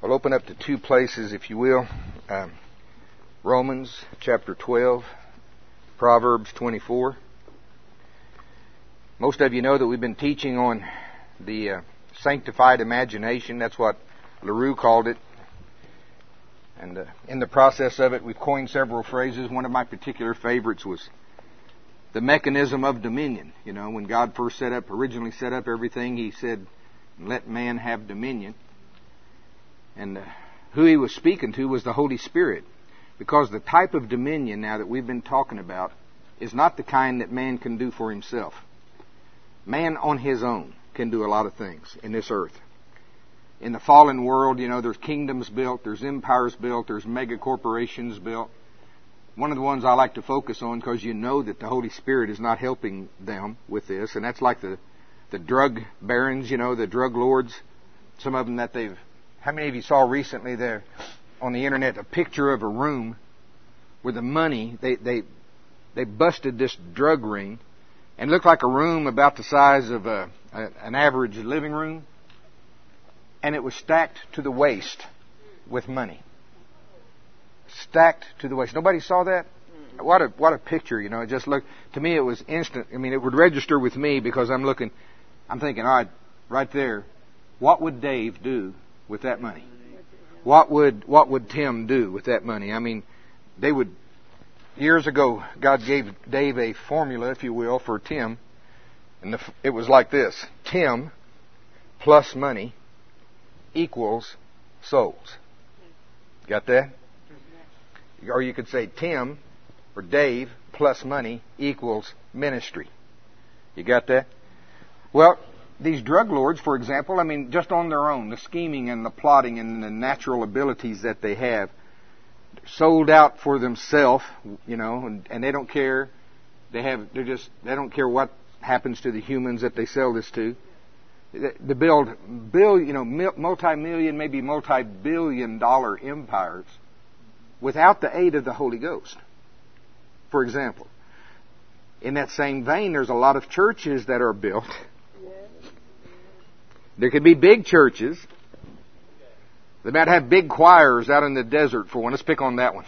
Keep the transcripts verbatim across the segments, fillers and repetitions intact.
I'll open up to two places, if you will. Um, Romans chapter twelve, Proverbs twenty-four. Most of you know that we've been teaching on the uh, sanctified imagination. That's what LaRue called it. And uh, in the process of it, we've coined several phrases. One of my particular favorites was the mechanism of dominion. You know, when God first set up, originally set up everything, He said, "Let man have dominion." And uh, who He was speaking to was the Holy Spirit. Because the type of dominion now that we've been talking about is not the kind that man can do for himself. Man on his own can do a lot of things in this earth. In the fallen world, you know, there's kingdoms built, there's empires built, there's mega corporations built. One of the ones I like to focus on, because you know that the Holy Spirit is not helping them with this, and that's like the, the drug barons, you know, the drug lords. Some of them that they've... How many of you saw recently there on the internet a picture of a room where the money, they, they, they busted this drug ring, and it looked like a room about the size of a, a, an average living room, and it was stacked to the waist with money. Stacked to the waist. Nobody saw that? What a what a picture, you know. It just looked, to me it was instant. I mean, it would register with me because I'm looking, I'm thinking, all right, right there, what would Dave do with that money? What would what would Tim do with that money? I mean, they would, years ago, God gave Dave a formula, if you will, for Tim. And the, it was like this: Tim plus money equals souls. Got that? Or you could say Tim or Dave plus money equals ministry. You got that? Well, these drug lords, for example, I mean, just on their own, the scheming and the plotting and the natural abilities that they have, sold out for themselves, you know, and, and they don't care. They have, they're just, they don't care what happens to the humans that they sell this to. They build, bill, you know, multi-million, maybe multi-billion dollar empires without the aid of the Holy Ghost. For example, in that same vein, there's a lot of churches that are built. There could be big churches. They might have big choirs out in the desert for one. Let's pick on that one.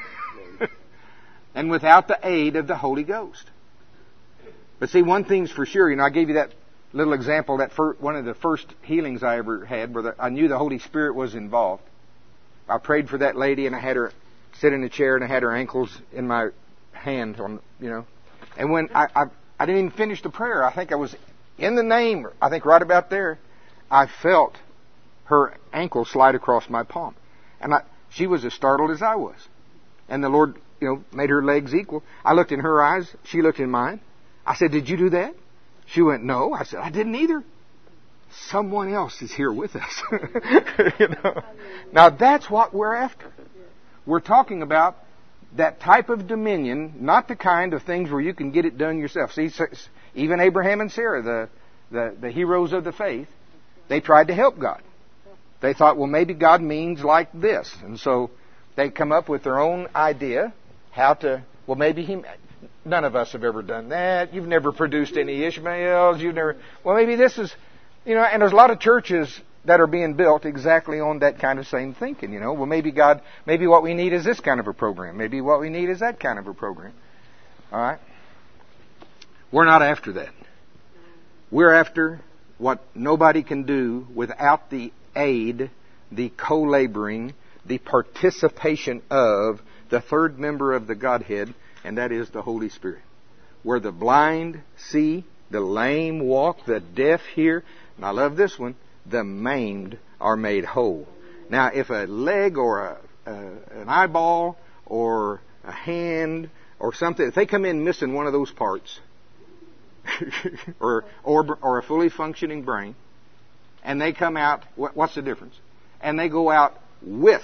And without the aid of the Holy Ghost. But see, one thing's for sure. You know, I gave you that little example, that first, one of the first healings I ever had, where the, I knew the Holy Spirit was involved. I prayed for that lady, and I had her sit in a chair, and I had her ankles in my hand, on, you know. And when I, I, I didn't even finish the prayer, I think I was in the name, I think right about there, I felt her ankle slide across my palm. And I, she was as startled as I was. And the Lord, you know, made her legs equal. I looked in her eyes. She looked in mine. I said, "Did you do that?" She went, "No." I said, "I didn't either." Someone else is here with us. You know? Now that's what we're after. We're talking about that type of dominion, not the kind of things where you can get it done yourself. See, even Abraham and Sarah, the, the, the heroes of the faith, they tried to help God. They thought, well, maybe God means like this. And so they come up with their own idea how to, well, maybe He, none of us have ever done that. You've never produced any Ishmaels. You've never, well, maybe this is, you know, and there's a lot of churches that are being built exactly on that kind of same thinking, you know. Well, maybe God, maybe what we need is this kind of a program. Maybe what we need is that kind of a program. All right? We're not after that. We're after what nobody can do without the aid, the co-laboring, the participation of the third member of the Godhead, and that is the Holy Spirit. Where the blind see, the lame walk, the deaf hear, and I love this one, the maimed are made whole. Now, if a leg or a, a, an eyeball or a hand or something, if they come in missing one of those parts, or, or or a fully functioning brain, and they come out, what, what's the difference? And they go out with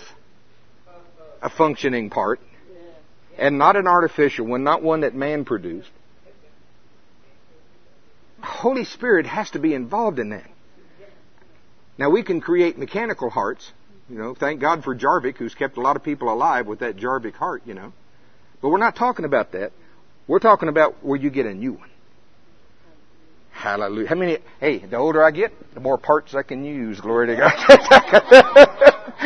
a functioning part, and not an artificial one, not one that man produced. Holy Spirit has to be involved in that. Now, we can create mechanical hearts. You know, thank God for Jarvik, who's kept a lot of people alive with that Jarvik heart, you know. But we're not talking about that. We're talking about where you get a new one. Hallelujah. How many, hey, the older I get, the more parts I can use. Glory to God.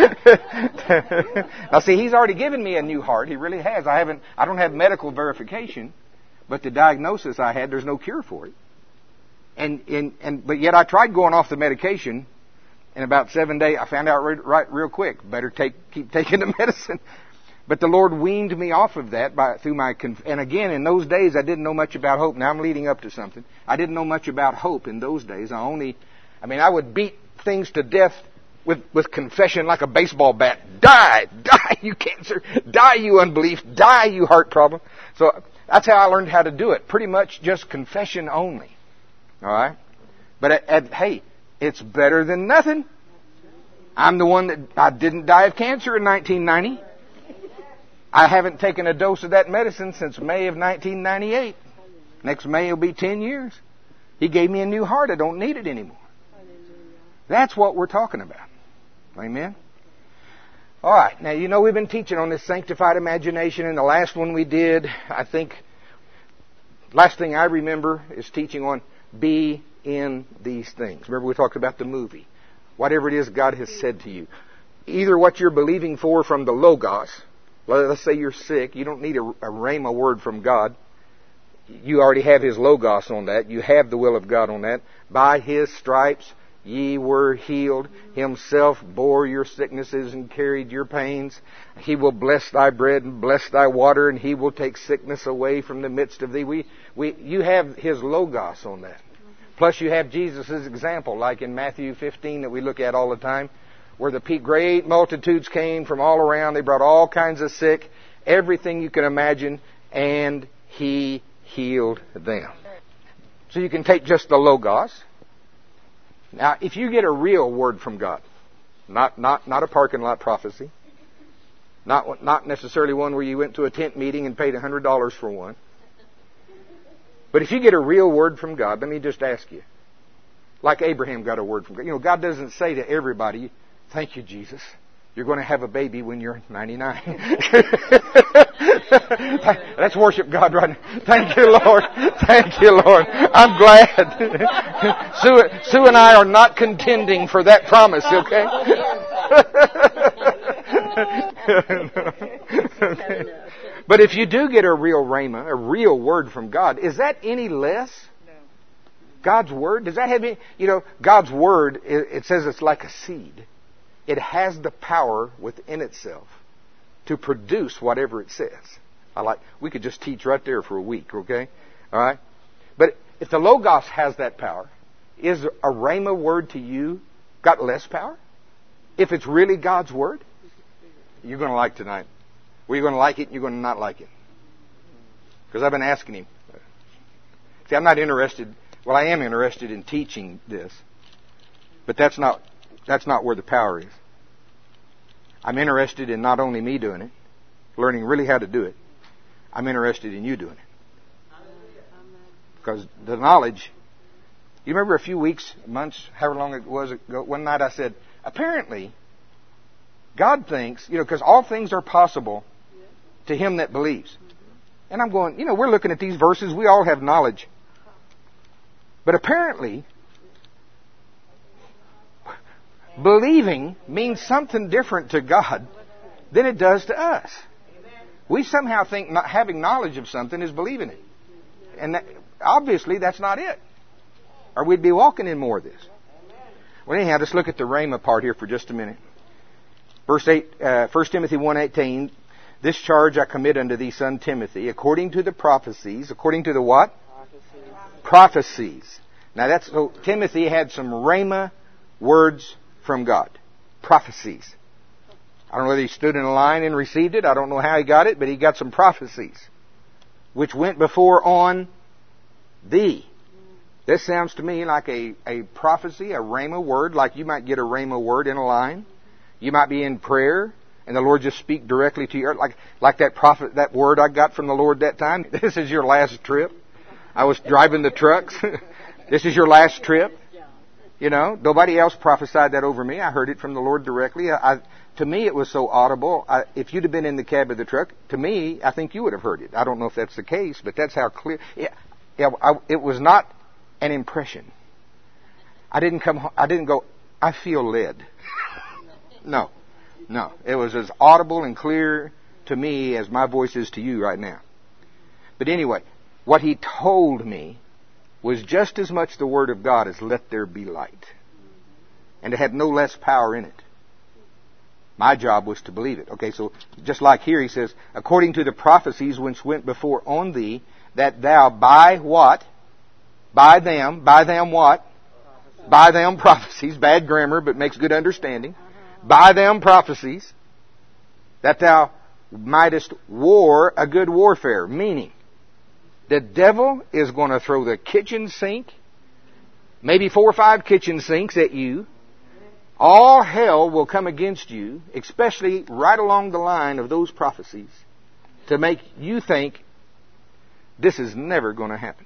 Now see, He's already given me a new heart. He really has. I haven't, I don't have medical verification, but the diagnosis I had, there's no cure for it. And, and, and, but yet I tried going off the medication. In about seven days, I found out right, right real quick. Better take, keep taking the medicine. But the Lord weaned me off of that by, through my, conf- and again, in those days, I didn't know much about hope. Now I'm leading up to something. I didn't know much about hope in those days. I only, I mean, I would beat things to death with, with confession like a baseball bat. Die! Die, you cancer! Die, you unbelief! Die, you heart problem! So that's how I learned how to do it. Pretty much just confession only. Alright? But at, at, hey, it's better than nothing. I'm the one that, I didn't die of cancer in nineteen ninety. I haven't taken a dose of that medicine since May of nineteen ninety-eight. Next May will be ten years. He gave me a new heart. I don't need it anymore. That's what we're talking about. Amen? All right. Now, you know we've been teaching on this sanctified imagination, and the last one we did, I think, last thing I remember is teaching on be in these things. Remember we talked about the movie. Whatever it is God has said to you. Either what you're believing for from the Logos. Let's say you're sick. You don't need a, a rhema word from God. You already have His Logos on that. You have the will of God on that. By His stripes ye were healed. Himself bore your sicknesses and carried your pains. He will bless thy bread and bless thy water, and He will take sickness away from the midst of thee. We, we, you have His Logos on that. Plus you have Jesus' example, like in Matthew fifteen that we look at all the time, where the great multitudes came from all around. They brought all kinds of sick, everything you can imagine, and He healed them. So you can take just the Logos. Now, if you get a real word from God, not not not a parking lot prophecy, not not necessarily one where you went to a tent meeting and paid one hundred dollars for one, but if you get a real word from God, let me just ask you, like Abraham got a word from God. You know, God doesn't say to everybody, thank you, Jesus. You're going to have a baby when you're ninety-nine. Let's worship God right now. Thank you, Lord. Thank you, Lord. I'm glad. Sue, Sue and I are not contending for that promise, okay? Okay. But if you do get a real rhema, a real word from God, is that any less? No. God's Word, does that have any, you know, God's Word, it, it says it's like a seed. It has the power within itself to produce whatever it says. I like, we could just teach right there for a week, okay? Alright? But if the Logos has that power, is a rhema word to you got less power? If it's really God's Word? You're going to like tonight. Well, you're going to like it and you're going to not like it. Because I've been asking him. See, I'm not interested, well, I am interested in teaching this. But that's not, that's not where the power is. I'm interested in not only me doing it, learning really how to do it. I'm interested in you doing it. Because the knowledge, you remember a few weeks, months, however long it was ago, one night I said, apparently, God thinks, you know, because all things are possible to him that believes. And I'm going, you know, we're looking at these verses, we all have knowledge. But apparently, believing means something different to God than it does to us. We somehow think not having knowledge of something is believing it. And that, obviously that's not it. Or we'd be walking in more of this. Well, anyhow, let's look at the rhema part here for just a minute. Verse eight, uh, First Timothy one eighteen, this charge I commit unto thee, son Timothy, according to the prophecies, according to the what? Prophecies. Prophecies. Now that's, so Timothy had some rhema words from God. Prophecies. I don't know whether he stood in a line and received it. I don't know how he got it, but he got some prophecies, which went before on thee. This sounds to me like a, a prophecy, a rhema word, like you might get a rhema word in a line. You might be in prayer, and the Lord just speak directly to you, like like that prophet, that word I got from the Lord that time. This is your last trip. I was driving the trucks. This is your last trip. You know, nobody else prophesied that over me. I heard it from the Lord directly. I, I, to me, it was so audible. I, if you'd have been in the cab of the truck, to me, I think you would have heard it. I don't know if that's the case, but that's how clear. Yeah, yeah, I, it was not an impression. I didn't come. I didn't go, I feel led. No. No, it was as audible and clear to me as my voice is to you right now. But anyway, what he told me was just as much the Word of God as let there be light. And it had no less power in it. My job was to believe it. Okay, so just like here he says, according to the prophecies which went before on thee, that thou by what? By them. By them what? Prophecies. By them prophecies. Bad grammar, but makes good understanding. Uh-huh. By them prophecies, that thou mightest war a good warfare. Meaning, the devil is going to throw the kitchen sink, maybe four or five kitchen sinks at you. All hell will come against you, especially right along the line of those prophecies, to make you think this is never going to happen.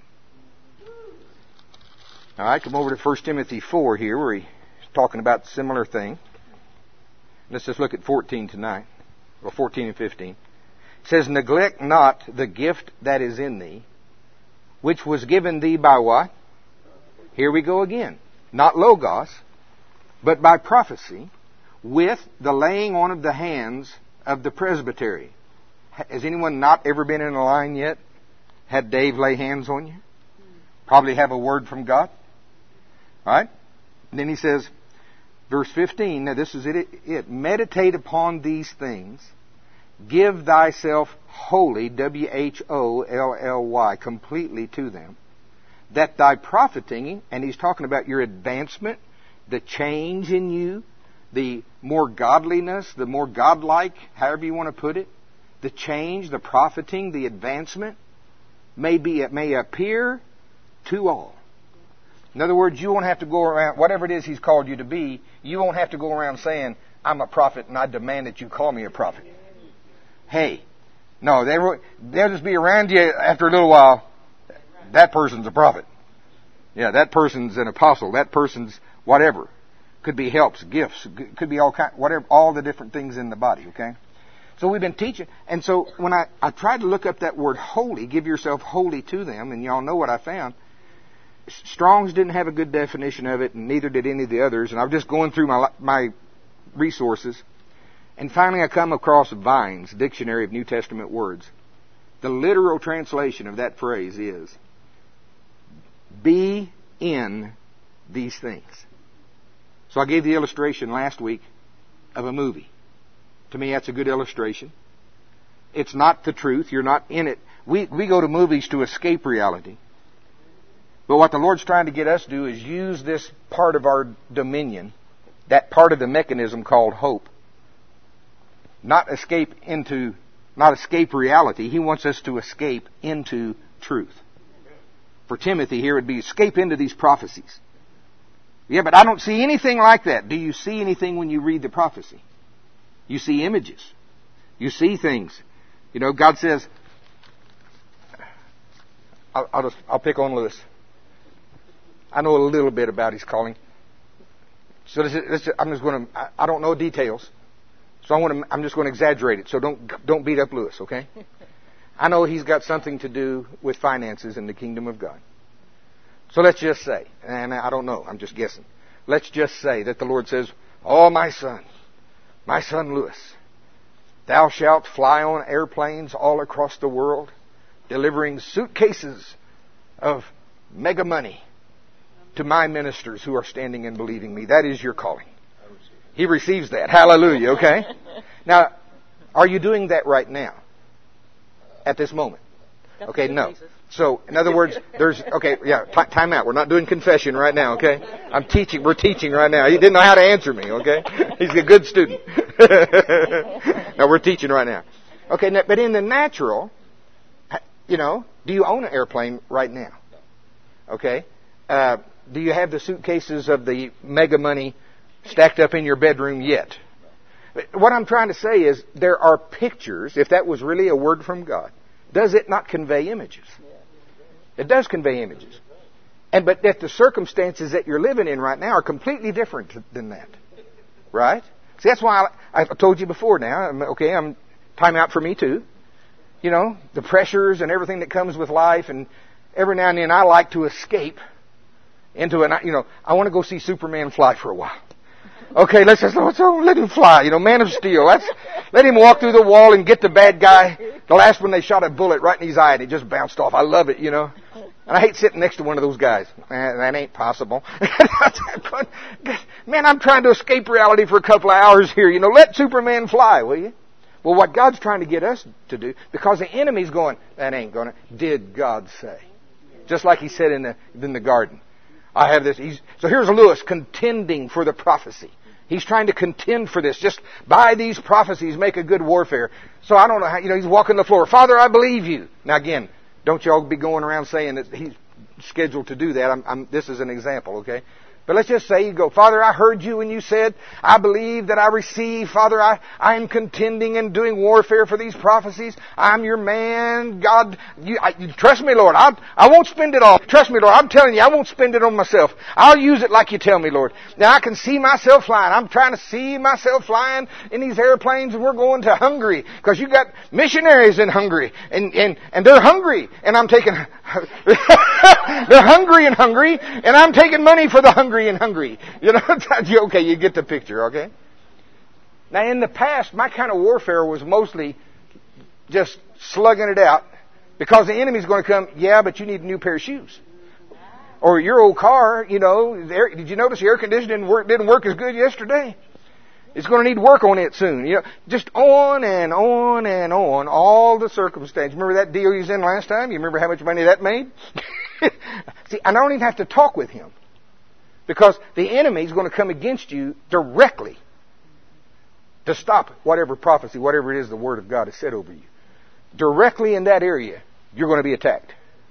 All right, come over to First Timothy four here, where he's talking about a similar thing. Let's just look at fourteen tonight, or fourteen and fifteen. It says, neglect not the gift that is in thee, which was given thee by what? Here we go again. Not Logos, but by prophecy, with the laying on of the hands of the presbytery. Has anyone not ever been in a line yet? Had Dave lay hands on you? Probably have a word from God. All right? And then he says, verse fifteen, now this is it, it. Meditate upon these things. Give thyself wholly, W H O L L Y, completely to them. That thy profiting, and he's talking about your advancement, the change in you, the more godliness, the more godlike, however you want to put it, the change, the profiting, the advancement, may be, it may appear to all. In other words, you won't have to go around, whatever it is he's called you to be, you won't have to go around saying, I'm a prophet and I demand that you call me a prophet. Hey, no, they were, they'll just be around you after a little while. That person's a prophet. Yeah, that person's an apostle. That person's whatever. Could be helps, gifts, could be all kind, whatever, all the different things in the body, okay? So we've been teaching, and so when I, I tried to look up that word holy, give yourself wholly to them, and y'all know what I found. Strong's didn't have a good definition of it, and neither did any of the others, and I was just going through my, my resources, and finally I come across Vine's Dictionary of New Testament Words. The literal translation of that phrase is, be in these things. So I gave the illustration last week of a movie. To me, that's a good illustration. It's not the truth. You're not in it. We, we go to movies to escape reality. But what the Lord's trying to get us to do is use this part of our dominion, that part of the mechanism called hope. Not escape into, not escape reality. He wants us to escape into truth. For Timothy here, it would be escape into these prophecies. Yeah, but I don't see anything like that. Do you see anything when you read the prophecy? You see images. You see things. You know, God says, I'll, I'll just, I'll pick on Lewis. I know a little bit about his calling. So this is, this is, I'm just going to, I, I don't know details. So I want to, I'm just going to exaggerate it. So don't, don't beat up Lewis, okay? I know he's got something to do with finances in the kingdom of God. So let's just say, and I don't know, I'm just guessing. Let's just say that the Lord says, oh, my son, my son Lewis, thou shalt fly on airplanes all across the world, delivering suitcases of mega money to my ministers who are standing and believing me. That is your calling. He receives that. Hallelujah, okay? Now, are you doing that right now? At this moment? Okay, no. So, in other words, there's, okay, yeah, t- time out. We're not doing confession right now, okay? I'm teaching, we're teaching right now. He didn't know how to answer me, okay? He's a good student. No, we're teaching right now. Okay, but in the natural, you know, do you own an airplane right now? Okay? Uh, do you have the suitcases of the mega money stacked up in your bedroom yet? What I'm trying to say is there are pictures, if that was really a word from God, does it not convey images? It does convey images. And but that the circumstances that you're living in right now are completely different than that. Right? See, that's why I, I've told you before now, okay, I'm time out for me too. You know, the pressures and everything that comes with life, and every now and then I like to escape into an, you know, I want to go see Superman fly for a while. Okay, let's just let's, let him fly. You know, Man of Steel. Let's let him walk through the wall and get the bad guy. The last one, they shot a bullet right in his eye and it just bounced off. I love it, you know. And I hate sitting next to one of those guys. Man, that ain't possible. Man, I'm trying to escape reality for a couple of hours here. You know, let Superman fly, will you? Well, what God's trying to get us to do, because the enemy's going, that ain't gonna. Did God say? Just like he said in the in the garden. I have this. He's, so here's Lewis contending for the prophecy. He's trying to contend for this. Just by these prophecies, make a good warfare. So I don't know how, you know, he's walking the floor. Father, I believe you. Now again, don't y'all be going around saying that he's scheduled to do that. I'm, I'm, this is an example, okay? But let's just say you go, Father, I heard you when you said, I believe that I receive. Father, I, I am contending and doing warfare for these prophecies. I'm your man. God, you, I, you trust me, Lord. I, I won't spend it all. Trust me, Lord. I'm telling you, I won't spend it on myself. I'll use it like you tell me, Lord. Now I can see myself flying. I'm trying to see myself flying in these airplanes, and we're going to Hungary because you got missionaries in Hungary, and, and, and they're hungry, and I'm taking, they're hungry and hungry, and I'm taking money for the hungry and hungry. You know, okay, you get the picture, okay? Now, in the past, my kind of warfare was mostly just slugging it out because the enemy's going to come, yeah, but you need a new pair of shoes. Or your old car, you know, air, did you notice the air conditioning didn't work, didn't work as good yesterday? It's going to need work on it soon. You know, just on and on and on, all the circumstances. Remember that deal you was in last time? You remember how much money that made? See, and I don't even have to talk with him. Because the enemy is going to come against you directly to stop whatever prophecy, whatever it is the Word of God has said over you. Directly in that area, you're going to be attacked.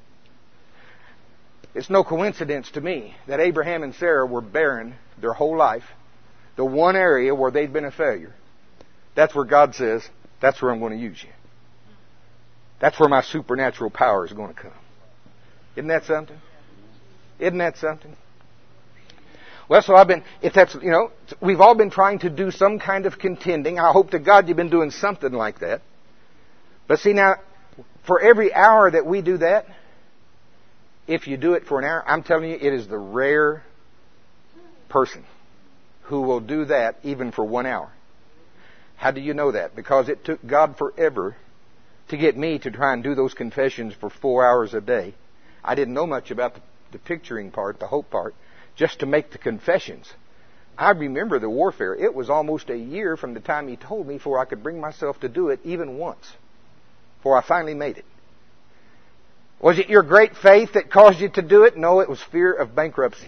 It's no coincidence to me that Abraham and Sarah were barren their whole life. The one area where they'd been a failure. That's where God says, that's where I'm going to use you. That's where my supernatural power is going to come. Isn't that something? Isn't that something? Well, so I've been, if that's, you know, we've all been trying to do some kind of contending. I hope to God you've been doing something like that. But see now, for every hour that we do that, if you do it for an hour, I'm telling you, it is the rare person who will do that even for one hour. How do you know that? Because it took God forever to get me to try and do those confessions for four hours a day. I didn't know much about the, the picturing part, the hope part. Just to make the confessions. I remember the warfare. It was almost a year from the time he told me before I could bring myself to do it even once. Before I finally made it. Was it your great faith that caused you to do it? No, it was fear of bankruptcy.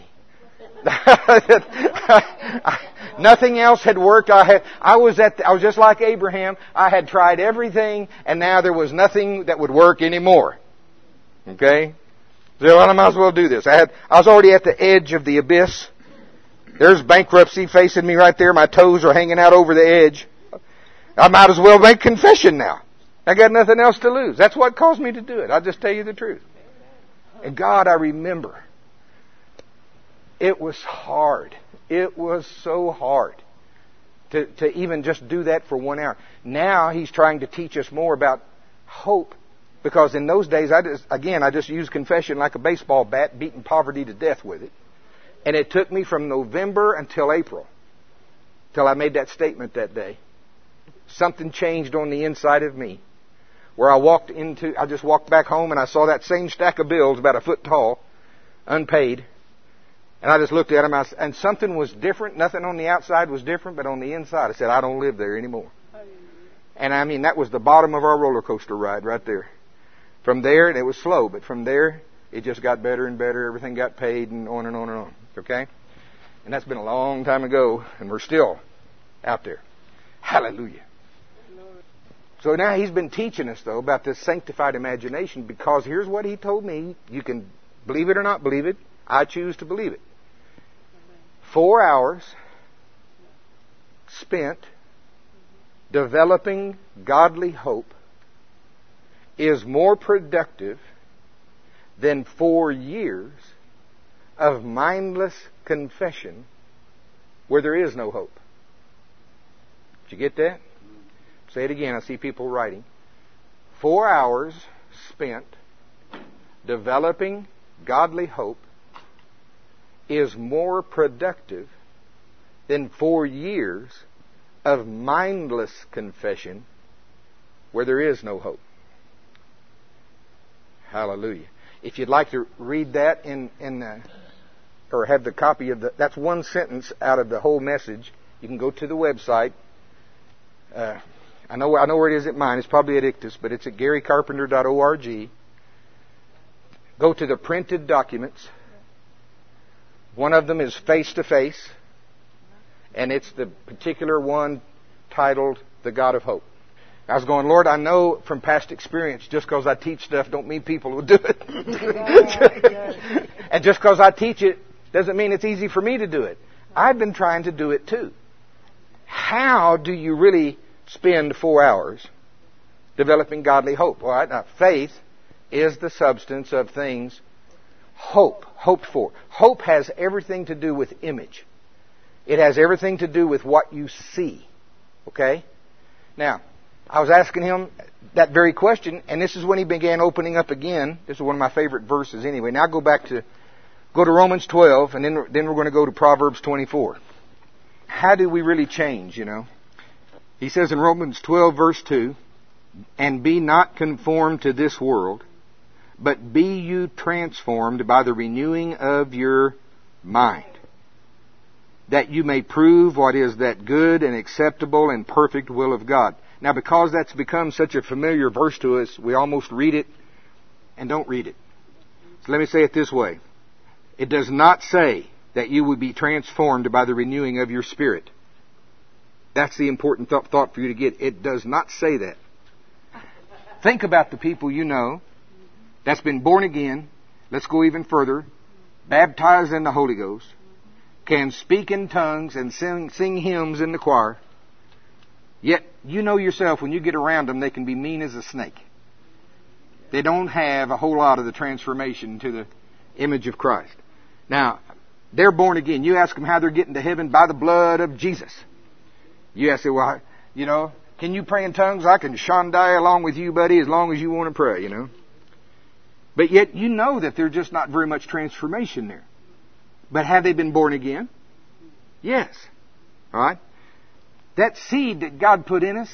Nothing else had worked. I had, I was at, the, I was just like Abraham. I had tried everything, and now there was nothing that would work anymore. Okay? So well, I might as well do this. I had, I was already at the edge of the abyss. There's bankruptcy facing me right there. My toes are hanging out over the edge. I might as well make confession now. I got nothing else to lose. That's what caused me to do it. I'll just tell you the truth. And God, I remember, it was hard. It was so hard to, to even just do that for one hour. Now He's trying to teach us more about hope. Because in those days, I just, again, I just used confession like a baseball bat, beating poverty to death with it. And it took me from November until April, till I made that statement that day. Something changed on the inside of me. Where I walked into, I just walked back home and I saw that same stack of bills about a foot tall, unpaid. And I just looked at them and something was different. Nothing on the outside was different, but on the inside I said, I don't live there anymore. And I mean, that was the bottom of our roller coaster ride right there. From there, and it was slow, but from there, it just got better and better. Everything got paid and on and on and on. Okay? And that's been a long time ago, and we're still out there. Hallelujah. So now He's been teaching us, though, about this sanctified imagination, because here's what He told me. You can believe it or not believe it. I choose to believe it. Four hours spent developing godly hope is more productive than four years of mindless confession where there is no hope. Did you get that? Say it again. I see people writing. Four hours spent developing godly hope is more productive than four years of mindless confession where there is no hope. Hallelujah. If you'd like to read that in, in uh, or have the copy of the, that's one sentence out of the whole message, you can go to the website. Uh, I know I know where it is at mine. It's probably at Ictus, but it's at gary carpenter dot org. Go to the printed documents. One of them is Face to Face, and it's the particular one titled The God of Hope. I was going, Lord, I know from past experience, just because I teach stuff don't mean people will do it. And just because I teach it doesn't mean it's easy for me to do it. I've been trying to do it too. How do you really spend four hours developing godly hope? All right, now faith is the substance of things hope, hoped for. Hope has everything to do with image. It has everything to do with what you see. Okay? Now, I was asking him that very question, and this is when he began opening up again. This is one of my favorite verses anyway. Now go back to, go to Romans twelve, and then, then we're going to go to Proverbs twenty-four. How do we really change, you know? He says in Romans twelve, verse two, "And be not conformed to this world, but be you transformed by the renewing of your mind, that you may prove what is that good and acceptable and perfect will of God." Now, because that's become such a familiar verse to us, we almost read it and don't read it. So let me say it this way. It does not say that you would be transformed by the renewing of your spirit. That's the important th- thought for you to get. It does not say that. Think about the people you know that's been born again. Let's go even further. Baptized in the Holy Ghost. Can speak in tongues and sing, sing hymns in the choir. Yet, you know yourself, when you get around them, they can be mean as a snake. They don't have a whole lot of the transformation to the image of Christ. Now, they're born again. You ask them how they're getting to heaven, by the blood of Jesus. You ask them, well, you know, can you pray in tongues? I can shandai along with you, buddy, as long as you want to pray, you know. But yet, you know that there's just not very much transformation there. But have they been born again? Yes. All right? That seed that God put in us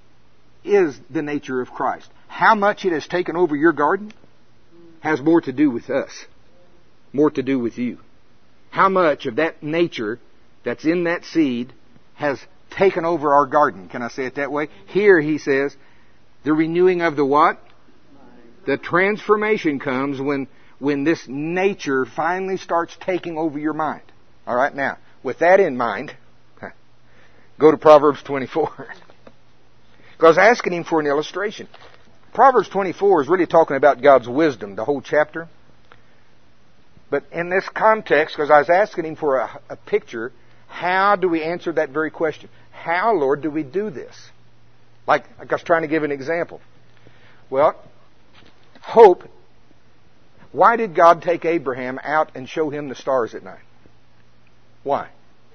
is the nature of Christ. How much it has taken over your garden has more to do with us, more to do with you. How much of that nature that's in that seed has taken over our garden? Can I say it that way? Here he says, the renewing of the what? The transformation comes when, when this nature finally starts taking over your mind. All right, now, with that in mind, go to Proverbs twenty-four. Because I was asking him for an illustration. Proverbs twenty-four is really talking about God's wisdom, the whole chapter. But in this context, because I was asking him for a, a picture, how do we answer that very question? How, Lord, do we do this? Like, like I was trying to give an example. Well, hope. Why did God take Abraham out and show him the stars at night? Why?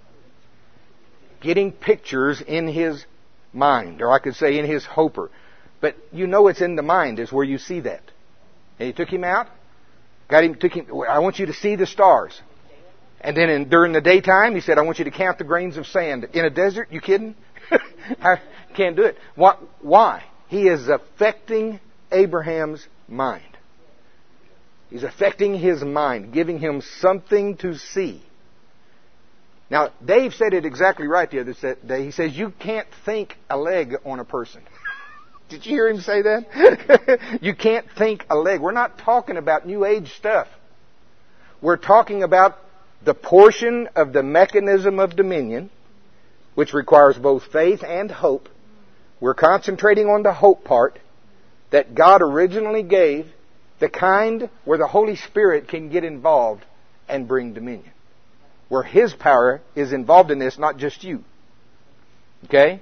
Getting pictures in his mind, or I could say in his hoper. But you know it's in the mind is where you see that. And he took him out, got him, took him, I want you to see the stars. And then in, during the daytime, he said, I want you to count the grains of sand. In a desert? You kidding? I can't do it. Why? He is affecting Abraham's mind. He's affecting his mind, giving him something to see. Now, Dave said it exactly right the other day. He says, you can't think a leg on a person. Did you hear him say that? You can't think a leg. We're not talking about New Age stuff. We're talking about the portion of the mechanism of dominion, which requires both faith and hope. We're concentrating on the hope part that God originally gave, the kind where the Holy Spirit can get involved and bring dominion. Where His power is involved in this, not just you. Okay?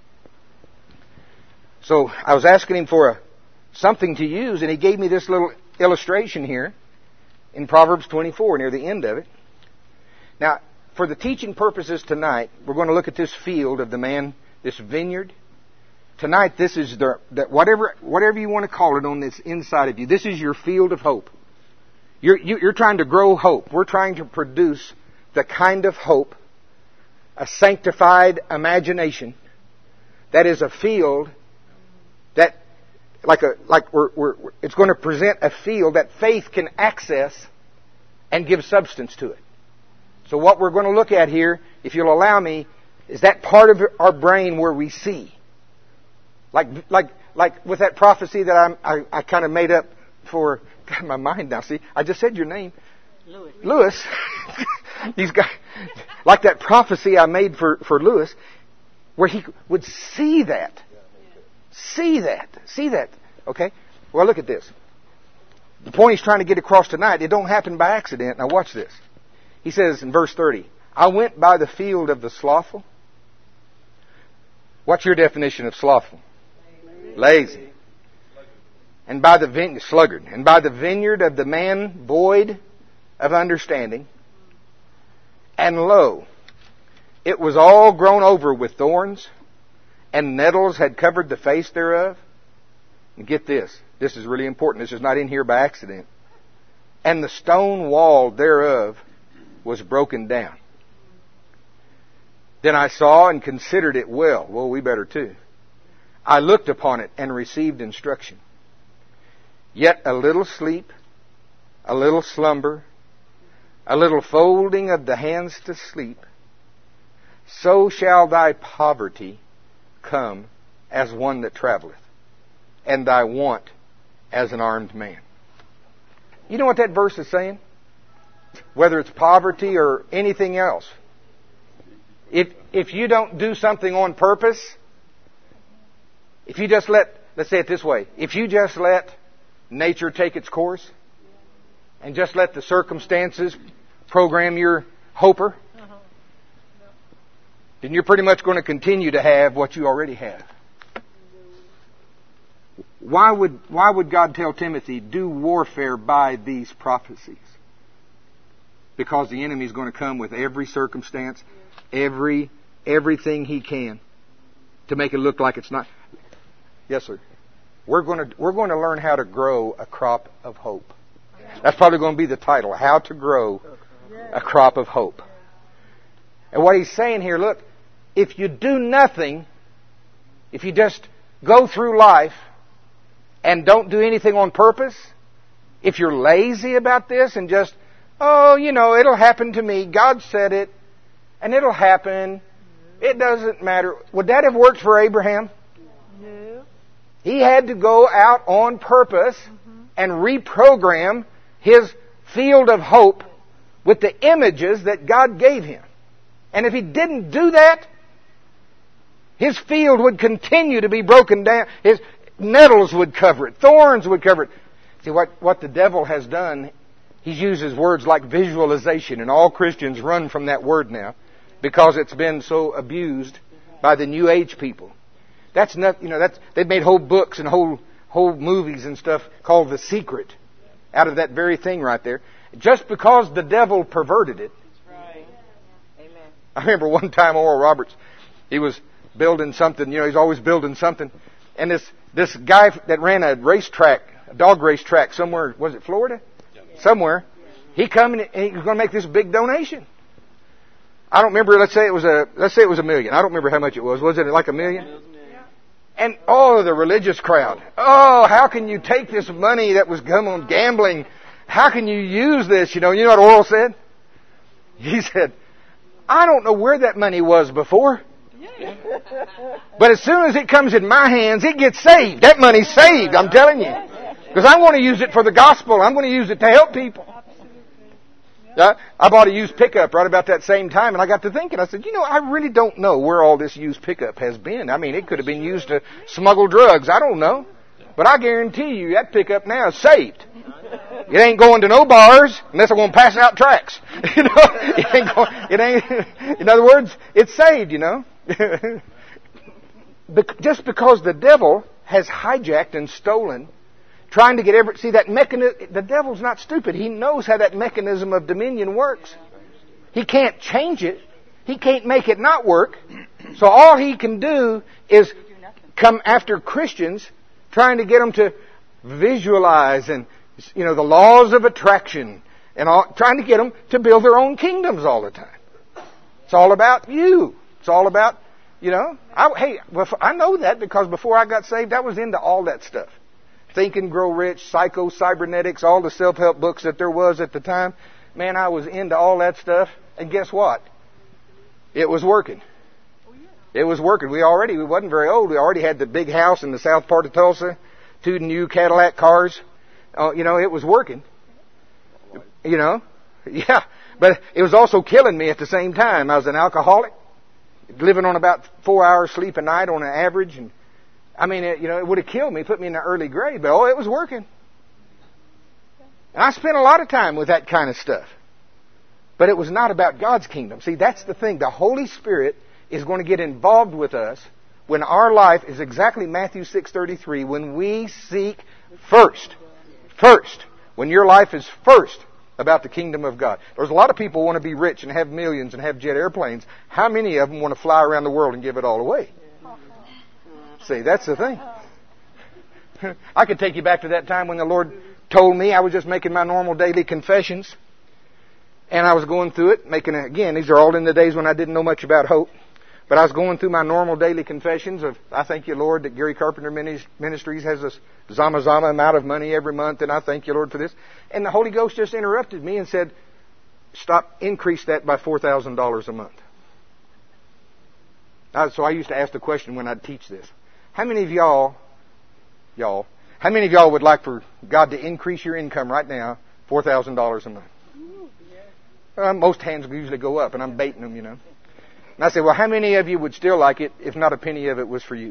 So I was asking him for a, something to use, and he gave me this little illustration here in Proverbs twenty-four, near the end of it. Now, for the teaching purposes tonight, we're going to look at this field of the man, this vineyard. Tonight, this is the, the whatever whatever you want to call it on this inside of you. This is your field of hope. You're, you, you're trying to grow hope. We're trying to produce the kind of hope a sanctified imagination. That is a field that, like a like we're, we're it's going to present a field that faith can access and give substance to it. So what we're going to look at here, if you'll allow me, is that part of our brain where we see. Like like like with that prophecy that I'm, I I kind of made up for. God, my mind now. See, I just said your name, Lewis. Lewis. These guys, like that prophecy I made for for Lewis, where he would see that, see that, see that. Okay. Well, look at this. The point he's trying to get across tonight, it don't happen by accident. Now watch this. He says in verse thirty, I went by the field of the slothful. What's your definition of slothful? Lazy. Lazy. And by the vine- sluggard. And by the vineyard of the man void of understanding. And lo, it was all grown over with thorns, and nettles had covered the face thereof. And get this. This is really important. This is not in here by accident. And the stone wall thereof was broken down. Then I saw and considered it well. Well, we better too. I looked upon it and received instruction. Yet a little sleep, a little slumber, a little folding of the hands to sleep, so shall thy poverty come as one that traveleth, and thy want as an armed man. You know what that verse is saying? Whether it's poverty or anything else. If if you don't do something on purpose, if you just let, let's say it this way, if you just let nature take its course, and just let the circumstances program your hoper, then you're pretty much going to continue to have what you already have. Why would why would God tell Timothy, do warfare by these prophecies? Because the enemy is going to come with every circumstance, every everything he can to make it look like it's not. Yes, sir. We're going to we're going to learn how to grow a crop of hope. That's probably going to be the title, How to Grow a Crop of Hope. And what he's saying here, look, if you do nothing, if you just go through life and don't do anything on purpose, if you're lazy about this and just, oh, you know, it'll happen to me, God said it, and it'll happen, it doesn't matter. Would that have worked for Abraham? No. He had to go out on purpose mm-hmm. and reprogram his field of hope with the images that God gave him. And if he didn't do that, his field would continue to be broken down. His nettles would cover it. Thorns would cover it. See, what, what the devil has done, he uses words like visualization, and all Christians run from that word now because it's been so abused by the New Age people. That's not, you know, that's, they've made whole books and whole, whole movies and stuff called The Secret out of that very thing right there. Just because the devil perverted it. That's right. Amen. I remember one time Oral Roberts, he was building something, you know, he's always building something. And this, this guy that ran a racetrack, a dog racetrack somewhere, was it Florida? Yeah. Somewhere. He come and he was going to make this big donation. I don't remember, let's say it was a, let's say it was a million. I don't remember how much it was. Was it like a million? And oh, the religious crowd. Oh, how can you take this money that was come on gambling? How can you use this? You know, you know what Oral said? He said, I don't know where that money was before. But as soon as it comes in my hands, it gets saved. That money's saved, I'm telling you. Because I want to use it for the gospel. I'm going to use it to help people. Uh, I bought a used pickup right about that same time, and I got to thinking, I said, you know, I really don't know where all this used pickup has been. I mean, it could have been used to smuggle drugs. I don't know. But I guarantee you, that pickup now is saved. It ain't going to no bars unless I'm going to pass out tracts. You know, it ain't going, it ain't, in other words, it's saved, you know. Just because the devil has hijacked and stolen, trying to get every, see that mechanism, the devil's not stupid. He knows how that mechanism of dominion works. He can't change it. He can't make it not work. So all he can do is come after Christians, trying to get them to visualize and, you know, the laws of attraction and all, trying to get them to build their own kingdoms all the time. It's all about you. It's all about, you know. I, hey, I know that because before I got saved, I was into all that stuff. Think and Grow Rich, Psycho, Cybernetics, all the self-help books that there was at the time. Man, I was into all that stuff. And guess what? It was working. It was working. We already, we wasn't very old. We already had the big house in the south part of Tulsa, two new Cadillac cars. Uh, you know, it was working. You know, yeah. But it was also killing me at the same time. I was an alcoholic, living on about four hours sleep a night on an average. And I mean, it, you know, it would have killed me, put me in the early grave. But, oh, it was working. And I spent a lot of time with that kind of stuff. But it was not about God's kingdom. See, that's the thing. The Holy Spirit is going to get involved with us when our life is exactly Matthew six thirty-three, when we seek first. First. When your life is first about the kingdom of God. There's a lot of people who want to be rich and have millions and have jet airplanes. How many of them want to fly around the world and give it all away? See, that's the thing. I could take you back to that time when the Lord told me I was just making my normal daily confessions. And I was going through it, making, a, again, these are all in the days when I didn't know much about hope. But I was going through my normal daily confessions of, I thank you, Lord, that Gary Carpenter Ministries has this zama zama amount of money every month, and I thank you, Lord, for this. And the Holy Ghost just interrupted me and said, stop, increase that by four thousand dollars a month. Uh, so I used to ask the question when I'd teach this. How many of y'all, y'all, how many of y'all would like for God to increase your income right now, four thousand dollars a month? Uh, most hands usually go up, and I'm baiting them, you know. And I say, well, how many of you would still like it if not a penny of it was for you?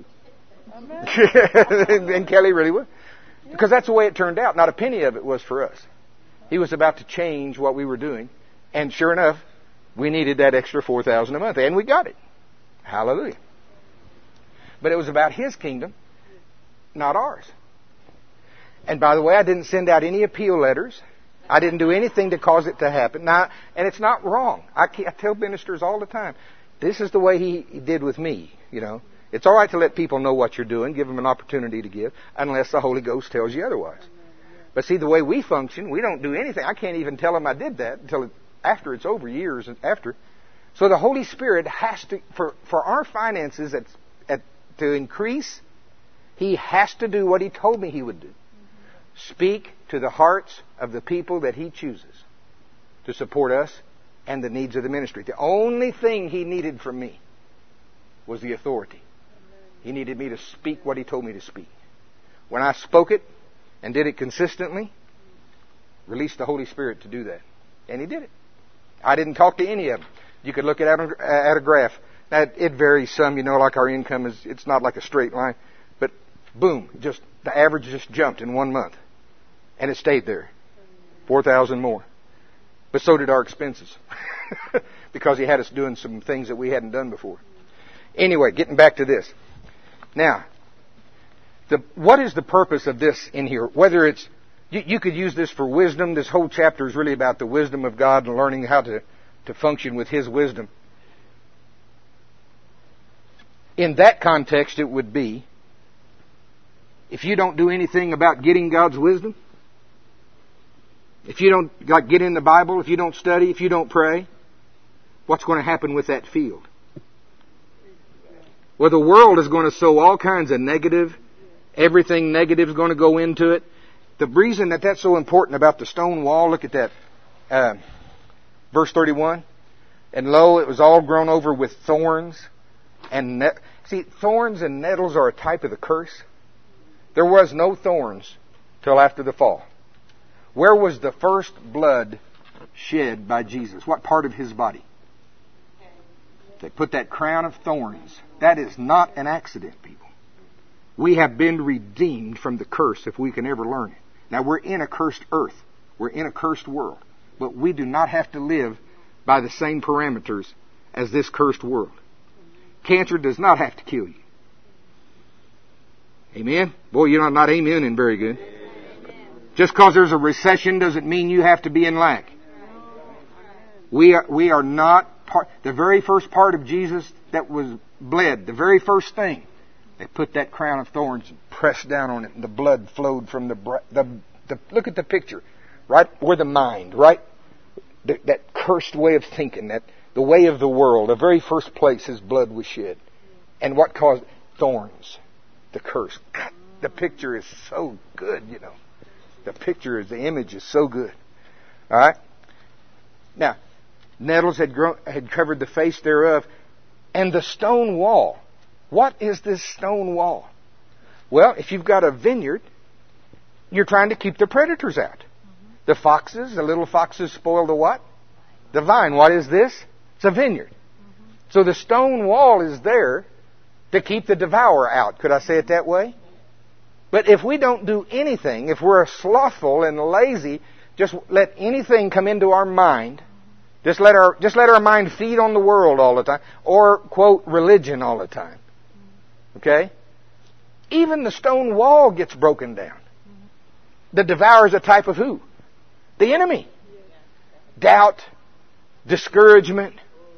And Kelly really would. Because that's the way it turned out. Not a penny of it was for us. He was about to change what we were doing. And sure enough, we needed that extra four thousand dollars a month. And we got it. Hallelujah. But it was about His kingdom, not ours. And by the way, I didn't send out any appeal letters. I didn't do anything to cause it to happen. Now, and it's not wrong. I, I tell ministers all the time, this is the way he, he did with me, you know. It's all right to let people know what you're doing, give them an opportunity to give, unless the Holy Ghost tells you otherwise. But see, the way we function, we don't do anything. I can't even tell them I did that until it, after it's over, years after. So the Holy Spirit has to, for, for our finances at, at, to increase, He has to do what He told me He would do. Speak to the hearts of the people that He chooses to support us and the needs of the ministry. The only thing He needed from me was the authority. He needed me to speak what He told me to speak. When I spoke it and did it consistently, released the Holy Spirit to do that. And He did it. I didn't talk to any of them. You could look at it at a graph. Now, it varies some, you know, like our income is, it's not like a straight line. But boom, just the average just jumped in one month. And it stayed there. four thousand more. But so did our expenses. Because He had us doing some things that we hadn't done before. Anyway, getting back to this. Now, the, what is the purpose of this in here? Whether it's, you, you could use this for wisdom. This whole chapter is really about the wisdom of God and learning how to, to function with His wisdom. In that context, it would be, if you don't do anything about getting God's wisdom, if you don't like, get in the Bible, if you don't study, if you don't pray, what's going to happen with that field? Well, the world is going to sow all kinds of negative. Everything negative is going to go into it. The reason that that's so important about the stone wall, look at that. Uh, verse thirty-one. And lo, it was all grown over with thorns. And net- See, thorns and nettles are a type of the curse. There was no thorns till after the fall. Where was the first blood shed by Jesus? What part of His body? They put that crown of thorns. That is not an accident, people. We have been redeemed from the curse if we can ever learn it. Now, we're in a cursed earth. We're in a cursed world. But we do not have to live by the same parameters as this cursed world. Cancer does not have to kill you. Amen? Boy, you're not, not amening very good. Just because there's a recession doesn't mean you have to be in lack. We are, we are not part, the very first part of Jesus that was bled, the very first thing, they put that crown of thorns and pressed down on it, and the blood flowed from the, the, the look at the picture, right where the mind, right, the, that cursed way of thinking, that the way of the world, the very first place his blood was shed. And what caused thorns? The curse. God, the picture is so good, you know. The picture is, the image is so good. All right? Now, nettles had grown, had covered the face thereof, and the stone wall. What is this stone wall? Well, if you've got a vineyard, you're trying to keep the predators out. Mm-hmm. The foxes, the little foxes spoil the what? The vine. What is this? It's a vineyard. Mm-hmm. So the stone wall is there to keep the devourer out. Could I say it that way? But if we don't do anything, if we're slothful and lazy, just let anything come into our mind, just let our just let our mind feed on the world all the time, or, quote, religion all the time. Okay? Even the stone wall gets broken down. The devourer is a type of who? The enemy. Doubt, discouragement,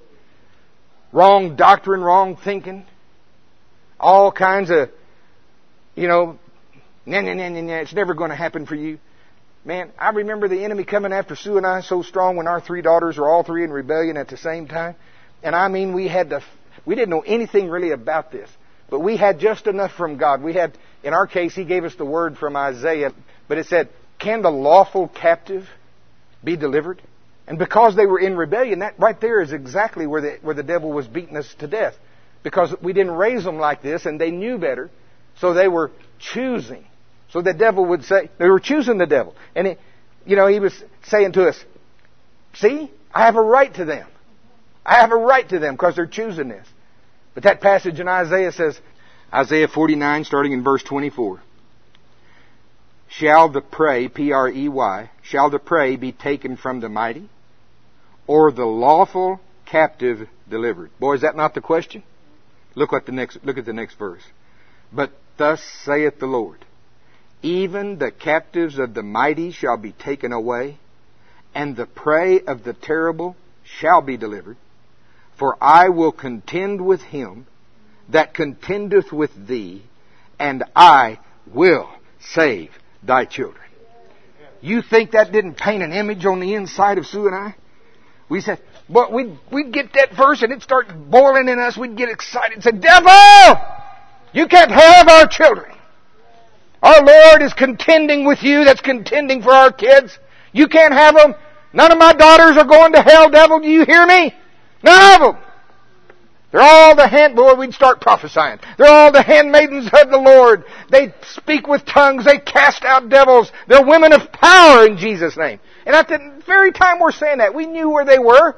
wrong doctrine, wrong thinking, all kinds of, you know, nah, nah, nah, nah, nah, it's never going to happen for you. Man, I remember the enemy coming after Sue and I so strong when our three daughters were all three in rebellion at the same time. And I mean, we had to, we didn't know anything really about this. But we had just enough from God. We had, in our case, He gave us the word from Isaiah. But it said, can the lawful captive be delivered? And because they were in rebellion, that right there is exactly where the, where the devil was beating us to death. Because we didn't raise them like this, and they knew better. So they were choosing. So the devil would say, they were choosing the devil. And, he, you know, he was saying to us, see, I have a right to them. I have a right to them because they're choosing this. But that passage in Isaiah says, Isaiah forty-nine, starting in verse twenty-four. Shall the prey, P R E Y, shall the prey be taken from the mighty? Or the lawful captive delivered? Boy, is that not the question? Look what the next, look at the next verse. But thus saith the Lord, even the captives of the mighty shall be taken away, and the prey of the terrible shall be delivered. For I will contend with him that contendeth with thee, and I will save thy children. You think that didn't paint an image on the inside of Sue and I? We said, but we'd, we'd get that verse and it'd start boiling in us. We'd get excited and say, devil! You can't have our children. Our Lord is contending with you. That's contending for our kids. You can't have them. None of my daughters are going to hell, devil. Do you hear me? None of them. They're all the hand... Boy, we'd start prophesying. They're all the handmaidens of the Lord. They speak with tongues. They cast out devils. They're women of power in Jesus' name. And at the very time we're saying that, we knew where they were.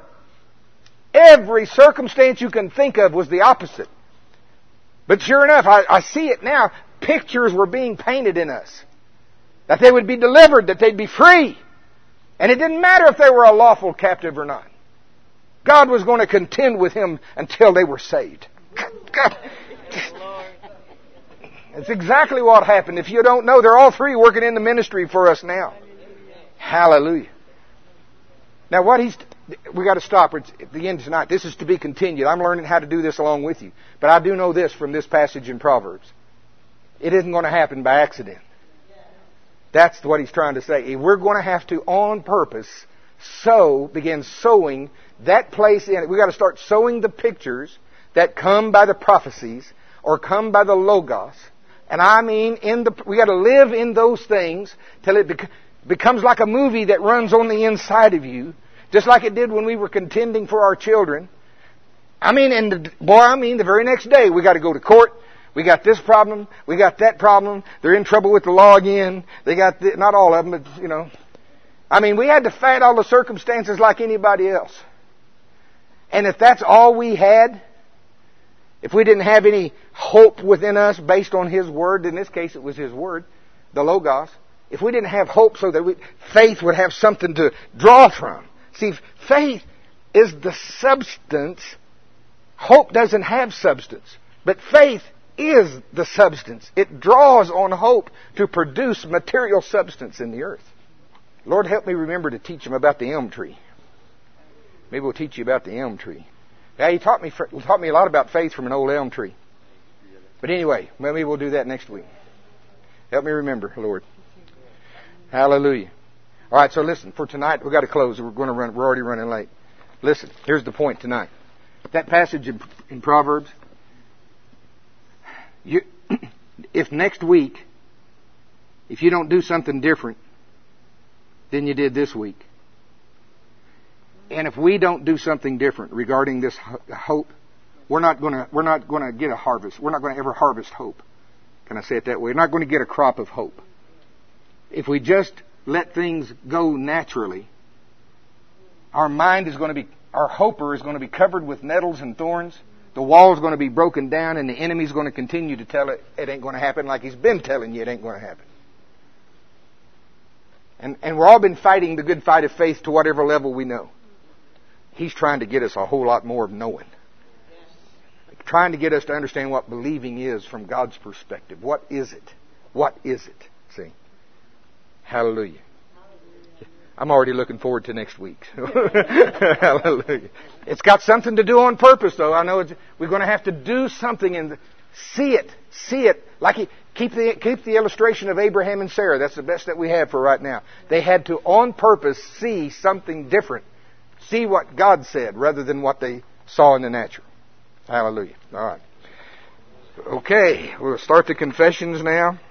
Every circumstance you can think of was the opposite. But sure enough, I, I see it now. Pictures were being painted in us. That they would be delivered, that they'd be free. And it didn't matter if they were a lawful captive or not. God was going to contend with him until they were saved. God. It's exactly what happened. If you don't know, they're all three working in the ministry for us now. Hallelujah. Now what he's... we got to stop at the end tonight. This is to be continued. I'm learning how to do this along with you. But I do know this from this passage in Proverbs. It isn't going to happen by accident. That's what he's trying to say. We're going to have to, on purpose, sow, begin sowing that place in it. We've got to start sowing the pictures that come by the prophecies or come by the Logos. And I mean, in the, we got to live in those things till it bec- becomes like a movie that runs on the inside of you, just like it did when we were contending for our children. I mean, and the, boy, I mean, the very next day we got to go to court. We got this problem. We got that problem. They're in trouble with the law again. They got the, not all of them, but you know. I mean, we had to fight all the circumstances like anybody else. And if that's all we had, if we didn't have any hope within us based on His Word, in this case it was His Word, the Logos, if we didn't have hope so that we, faith would have something to draw from. See, faith is the substance. Hope doesn't have substance. But faith is the substance. It draws on hope to produce material substance in the earth. Lord, help me remember to teach them about the elm tree. Maybe we'll teach you about the elm tree. Yeah, he taught me he taught me a lot about faith from an old elm tree. But anyway, maybe we'll do that next week. Help me remember, Lord. Hallelujah. All right, so listen, for tonight we've got to close. We're going to run. We're already running late. Listen, here's the point tonight. That passage in, in Proverbs, you, if next week, if you don't do something different than you did this week, and if we don't do something different regarding this hope, we're not going to we're not going to get a harvest. We're not going to ever harvest hope. Can I say it that way? We're not going to get a crop of hope. If we just let things go naturally, our mind is going to be, our hoper is going to be covered with nettles and thorns. The wall is going to be broken down, and the enemy's going to continue to tell it it ain't going to happen, like he's been telling you it ain't going to happen. And and we've all been fighting the good fight of faith to whatever level we know. He's trying to get us a whole lot more of knowing. Trying to get us to understand what believing is from God's perspective. What is it? What is it? See? Hallelujah. I'm already looking forward to next week. Hallelujah. It's got something to do on purpose, though. I know it's, we're going to have to do something and see it. See it. Like he, keep the keep the illustration of Abraham and Sarah. That's the best that we have for right now. They had to, on purpose, see something different. See what God said rather than what they saw in the natural. Hallelujah. All right. Okay, we'll start the confessions now.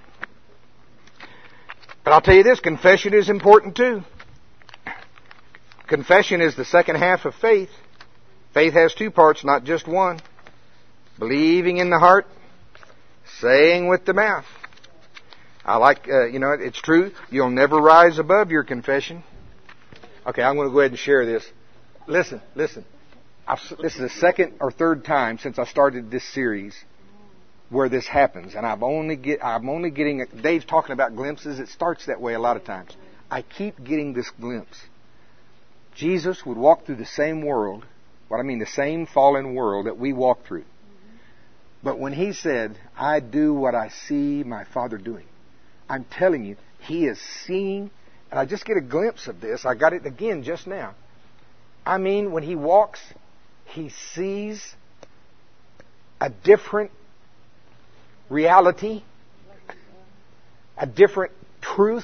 But I'll tell you this, confession is important too. Confession is the second half of faith. Faith has two parts, not just one. Believing in the heart, saying with the mouth. I like, uh, you know, it's true. You'll never rise above your confession. Okay, I'm going to go ahead and share this. Listen, listen. I've, this is the second or third time since I started this series where this happens, and I've only get I'm only getting. Dave's talking about glimpses. It starts that way a lot of times. I keep getting this glimpse. Jesus would walk through the same world, what I mean, the same fallen world that we walk through. But when He said, "I do what I see my Father doing," I'm telling you, He is seeing. And I just get a glimpse of this. I got it again just now. I mean, when He walks, He sees a different reality, a different truth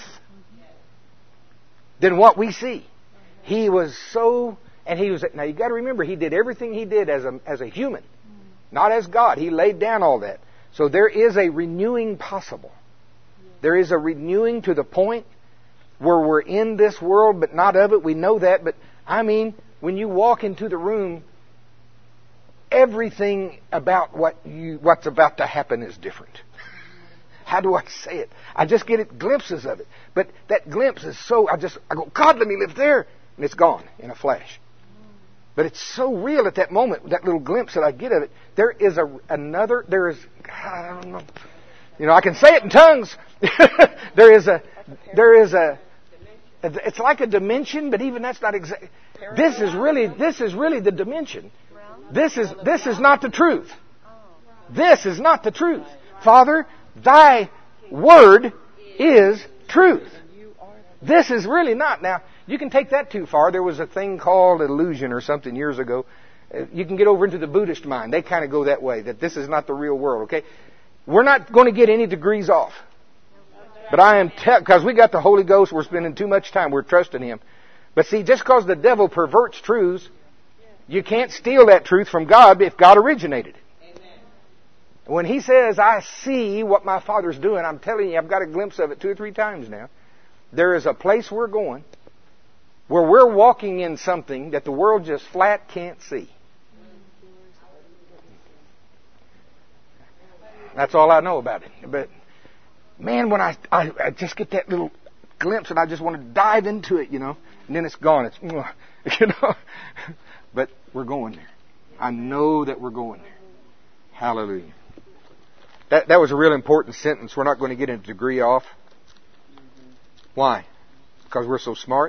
than what we see. He was so, and He was, now you got to remember, He did everything He did as a, as a human, not as God. He laid down all that. So there is a renewing possible. There is a renewing to the point where we're in this world, but not of it. We know that, but I mean, when you walk into the room, everything about what you what's about to happen is different. How do I say it? I just get it, glimpses of it. But that glimpse is so, I just, I go, God, let me live there. And it's gone in a flash. But it's so real at that moment, that little glimpse that I get of it. There is a another, there is, I don't know. You know, I can say it in tongues. there is a, there is a, it's like a dimension, but even that's not exact. This is really, this is really the dimension. This is, this is not the truth. This is not the truth. Father, Thy Word is truth. This is really not. Now, you can take that too far. There was a thing called illusion or something years ago. You can get over into the Buddhist mind. They kind of go that way, that this is not the real world, okay? We're not going to get any degrees off. But I am, te- because we got the Holy Ghost, we're spending too much time, we're trusting Him. But see, just because the devil perverts truths, you can't steal that truth from God if God originated it. When He says, I see what my Father's doing, I'm telling you, I've got a glimpse of it two or three times now. There is a place we're going where we're walking in something that the world just flat can't see. That's all I know about it. But man, when I, I, I just get that little glimpse and I just want to dive into it, you know, and then it's gone. It's, you know, but we're going there. I know that we're going there. Hallelujah. That that was a real important sentence. We're not going to get a degree off. Why? Because we're so smart?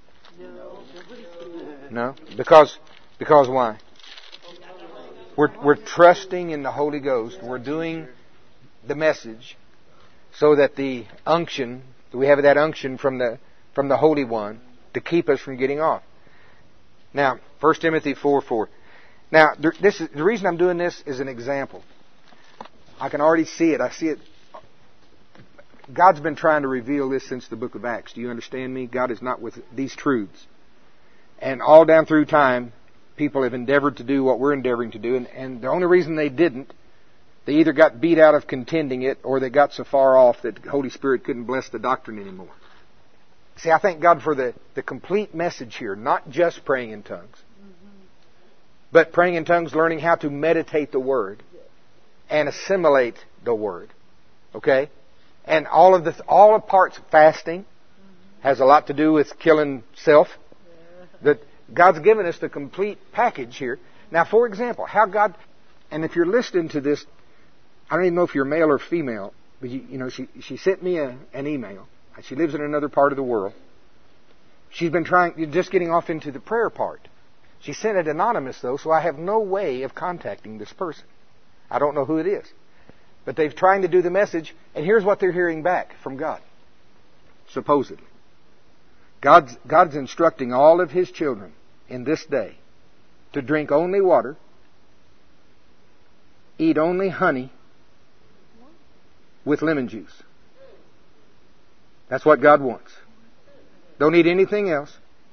No. Because because why? We're we're trusting in the Holy Ghost. We're doing the message so that the unction, that we have that unction from the from the Holy One to keep us from getting off. Now, First Timothy four four. Now, this is, the reason I'm doing this is an example. I can already see it. I see it. God's been trying to reveal this since the book of Acts. Do you understand me? God is not with these truths. And all down through time, people have endeavored to do what we're endeavoring to do, and, and the only reason they didn't, they either got beat out of contending it, or they got so far off that the Holy Spirit couldn't bless the doctrine anymore. See, I thank God for the, the complete message here, not just praying in tongues, mm-hmm. but praying in tongues, learning how to meditate the Word and assimilate the Word. Okay? And all of this, all of parts of fasting mm-hmm. has a lot to do with killing self. Yeah. That God's given us the complete package here. Now, for example, how God, and if you're listening to this, I don't even know if you're male or female, but you, you know, she, she sent me a, an email. She lives in another part of the world. She's been trying, just getting off into the prayer part. She sent it anonymous, though, so I have no way of contacting this person. I don't know who it is. But they've trying to do the message, and here's what they're hearing back from God. Supposedly. God's, God's instructing all of His children in this day to drink only water, eat only honey with lemon juice. That's what God wants. Don't eat anything else.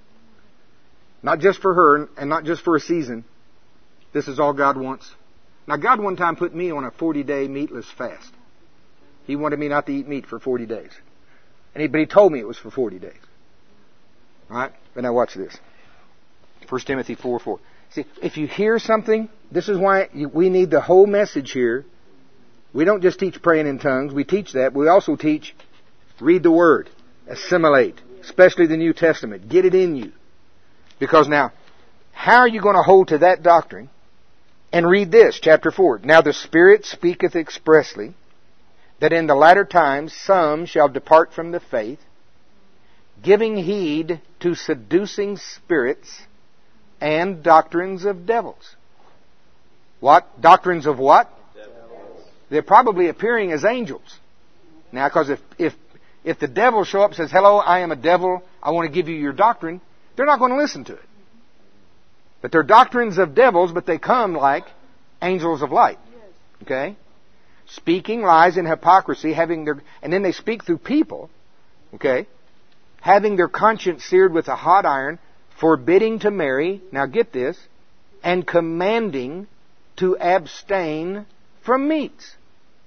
Not just for her and not just for a season. This is all God wants. Now, God one time put me on a forty-day meatless fast. He wanted me not to eat meat for forty days. And he, but He told me it was for forty days. All right? But now watch this. First Timothy four four. See, if you hear something, this is why we need the whole message here. We don't just teach praying in tongues. We teach that. We also teach read the Word. Assimilate. Especially the New Testament. Get it in you. Because now, how are you going to hold to that doctrine and read this, chapter four? Now the Spirit speaketh expressly that in the latter times some shall depart from the faith, giving heed to seducing spirits and doctrines of devils. What? Doctrines of what? Devils. They're probably appearing as angels. Now, because if, if If the devil show up and says, hello, I am a devil, I want to give you your doctrine, they're not going to listen to it. But they're doctrines of devils, but they come like angels of light. Okay? Speaking lies and hypocrisy, having their, and then they speak through people, okay? Having their conscience seared with a hot iron, forbidding to marry, now get this, and commanding to abstain from meats.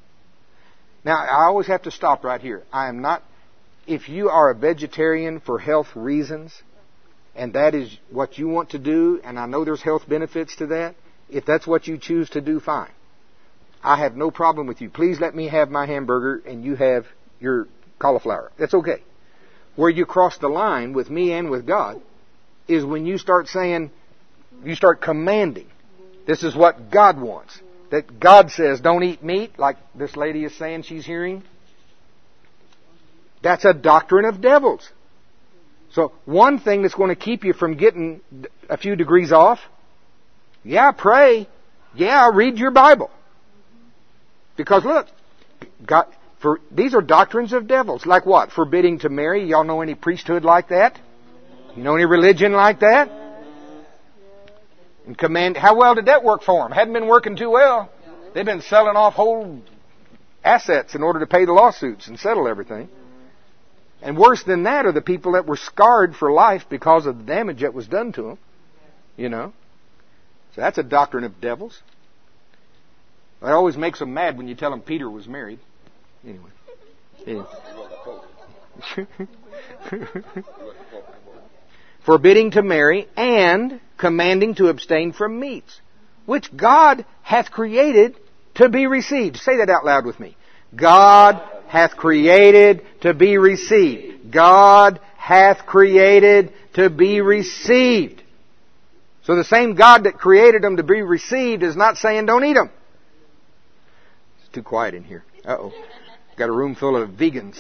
Now, I always have to stop right here. I am not, if you are a vegetarian for health reasons, and that is what you want to do, and I know there's health benefits to that, if that's what you choose to do, fine. I have no problem with you. Please let me have my hamburger and you have your cauliflower. That's okay. Where you cross the line with me and with God is when you start saying, you start commanding. This is what God wants. That God says, don't eat meat, like this lady is saying she's hearing. That's a doctrine of devils. So one thing that's going to keep you from getting a few degrees off, yeah, pray. Yeah, read your Bible. Because look, God, for these are doctrines of devils. Like what? Forbidding to marry. Y'all know any priesthood like that? You know any religion like that? And command. How well did that work for them? Hadn't been working too well. They've been selling off whole assets in order to pay the lawsuits and settle everything. And worse than that are the people that were scarred for life because of the damage that was done to them. You know. So that's a doctrine of devils. It always makes them mad when you tell them Peter was married. Anyway. Yeah. Forbidding to marry and commanding to abstain from meats, which God hath created to be received. Say that out loud with me. God hath created to be received. God hath created to be received. So the same God that created them to be received is not saying don't eat them. It's too quiet in here. Uh-oh. Got a room full of vegans.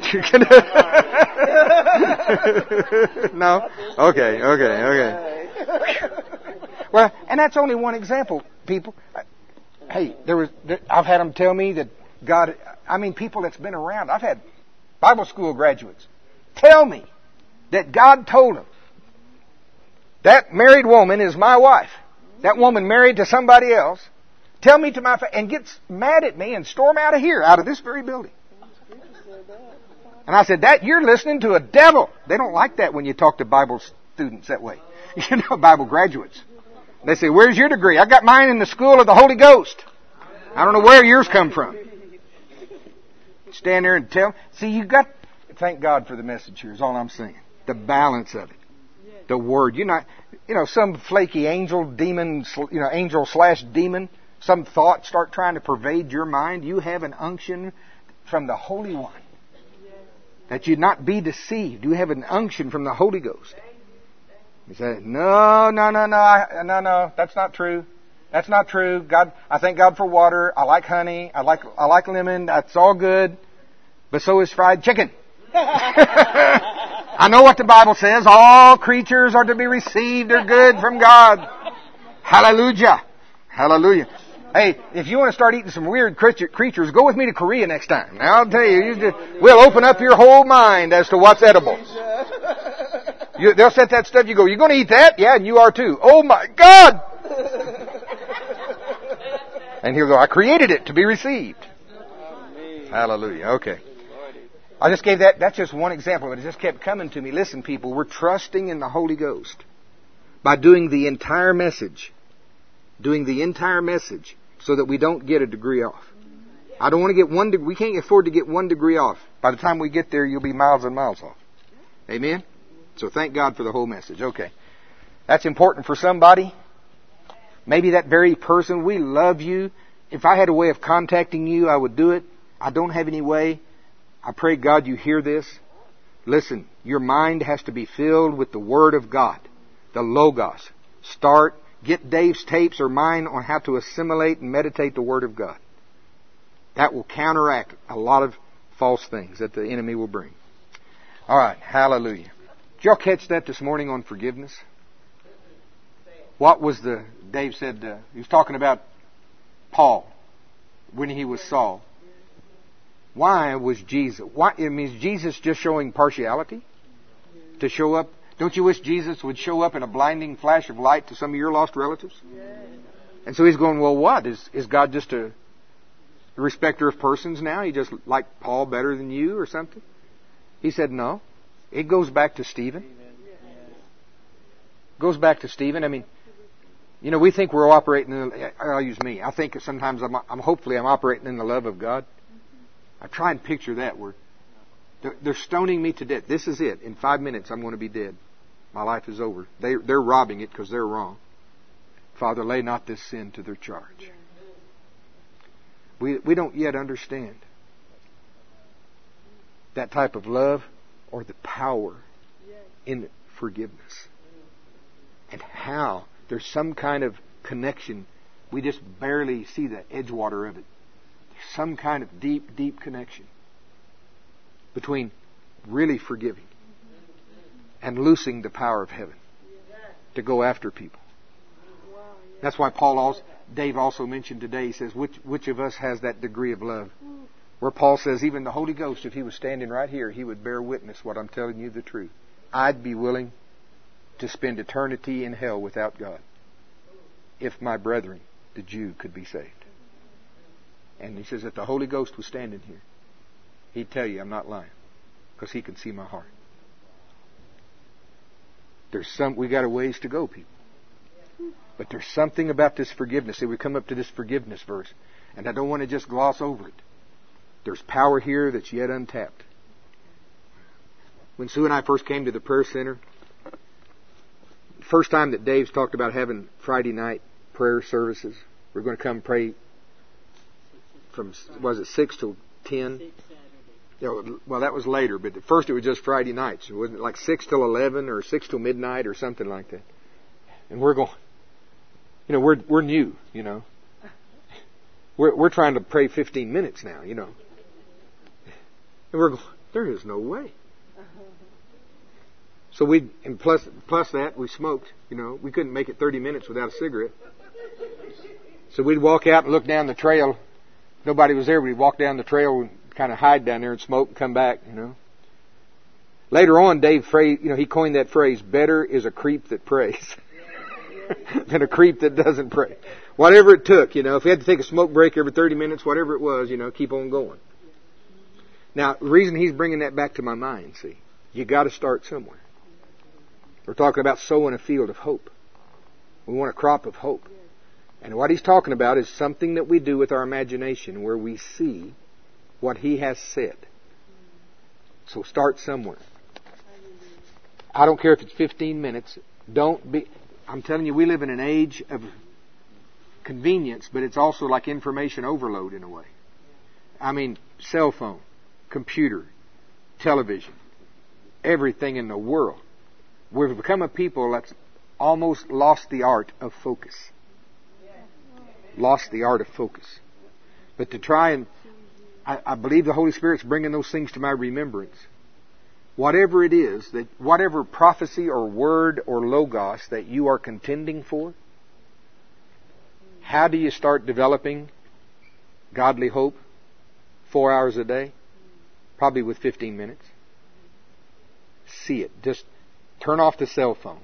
No? Okay, okay, okay. Well, and that's only one example, people. Hey, there was, I've had them tell me that God, I mean people that's been around. I've had Bible school graduates tell me that God told them, that married woman is my wife. That woman married to somebody else. Tell me to my face, and gets mad at me and storm out of here, out of this very building. And I said, that you're listening to a devil. They don't like that when you talk to Bible students that way. You know, Bible graduates. They say, where's your degree? I got mine in the school of the Holy Ghost. I don't know where yours come from. Stand there and tell. See, you got, thank God for the message here is all I'm saying. The balance of it. The Word. You're not, you know, some flaky angel, demon, you know, angel slash demon, some thought start trying to pervade your mind. You have an unction from the Holy One. That you not be deceived. You have an unction from the Holy Ghost. You say, no, no, no, no, I, no, no, that's not true. That's not true. God, I thank God for water. I like honey. I like, I like lemon. That's all good. But so is fried chicken. I know what the Bible says. All creatures are to be received. They're good from God. Hallelujah. Hallelujah. Hey, if you want to start eating some weird creatures, go with me to Korea next time. Now, I'll tell you, you just, we'll open up your whole mind as to what's edible. You, they'll set that stuff. You go, you're going to eat that? Yeah, and you are too. Oh my God! And he'll go, I created it to be received. Hallelujah. Okay. I just gave that, that's just one example, but it just kept coming to me. Listen, people, we're trusting in the Holy Ghost by doing the entire message. Doing the entire message so that we don't get a degree off. I don't want to get one degree. We can't afford to get one degree off. By the time we get there, you'll be miles and miles off. Amen? So thank God for the whole message. Okay. That's important for somebody. Maybe that very person, we love you. If I had a way of contacting you, I would do it. I don't have any way. I pray, God, you hear this. Listen, your mind has to be filled with the Word of God. The Logos. Start, get Dave's tapes or mine on how to assimilate and meditate the Word of God. That will counteract a lot of false things that the enemy will bring. All right, hallelujah. Did y'all catch that this morning on forgiveness? What was the, Dave said, uh, he was talking about Paul when he was Saul. Why was Jesus, why, I mean, is Jesus just showing partiality? To show up? Don't you wish Jesus would show up in a blinding flash of light to some of your lost relatives? And so he's going, well, what? Is, is God just a respecter of persons now? He just like Paul better than you or something? He said, no. It goes back to Stephen. Goes back to Stephen. I mean, you know, we think we're operating in the, I'll use me. I think sometimes I'm, I'm hopefully I'm operating in the love of God. I try and picture that where they're, they're stoning me to death. This is it. In five minutes I'm going to be dead. My life is over. They, they're robbing it because they're wrong. Father, lay not this sin to their charge. We, we don't yet understand that type of love or the power in forgiveness. And how there's some kind of connection. We just barely see the edgewater of it. There's some kind of deep, deep connection between really forgiving and loosing the power of heaven to go after people. That's why Paul also, Dave also mentioned today, he says, which, which of us has that degree of love? Where Paul says, even the Holy Ghost, if he was standing right here, he would bear witness what I'm telling you the truth. I'd be willing to spend eternity in hell without God if my brethren, the Jew, could be saved. And he says, if the Holy Ghost was standing here, he'd tell you I'm not lying because he can see my heart. There's some, we got a ways to go, people. But there's something about this forgiveness. See, we come up to this forgiveness verse, and I don't want to just gloss over it. There's power here that's yet untapped. When Sue and I first came to the prayer center, first time that Dave's talked about having Friday night prayer services, we're going to come pray from, was it six till ten? Yeah, well, that was later, but at first it was just Friday nights. It wasn't like six till eleven or six till midnight or something like that. And we're going, you know, we're we're new, you know. We're we're trying to pray fifteen minutes now, you know. And we're going, there is no way. So we, and plus plus that, we smoked, you know. We couldn't make it thirty minutes without a cigarette. So we'd walk out and look down the trail. Nobody was there. We'd walk down the trail and kind of hide down there and smoke and come back, you know. Later on, Dave phrase, you know, he coined that phrase, better is a creep that prays than a creep that doesn't pray. Whatever it took, you know, if we had to take a smoke break every thirty minutes, whatever it was, you know, keep on going. Now, the reason he's bringing that back to my mind, see, you got to start somewhere. We're talking about sowing a field of hope. We want a crop of hope. And what he's talking about is something that we do with our imagination where we see what he has said. So start somewhere. I don't care if it's fifteen minutes. Don't be... I'm telling you, we live in an age of convenience, but it's also like information overload in a way. I mean, cell phone, computer, television, everything in the world. We've become a people that's almost lost the art of focus. Lost the art of focus. But to try and... I, I believe the Holy Spirit's bringing those things to my remembrance. Whatever it is, that whatever prophecy or word or logos that you are contending for, how do you start developing godly hope? Four hours a day? Probably with fifteen minutes. See it. Just turn off the cell phone.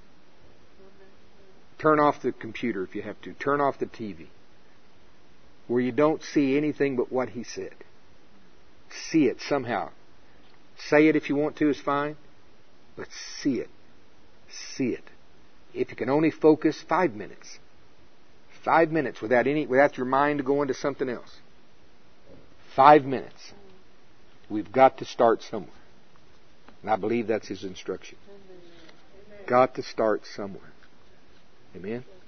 Turn off the computer if you have to. Turn off the T V. Where you don't see anything but what he said. See it somehow. Say it if you want to is fine, but see it. See it. If you can only focus five minutes. Five minutes without any, without your mind going to something else. Five minutes. We've got to start somewhere. And I believe that's his instruction. Got to start somewhere. Amen?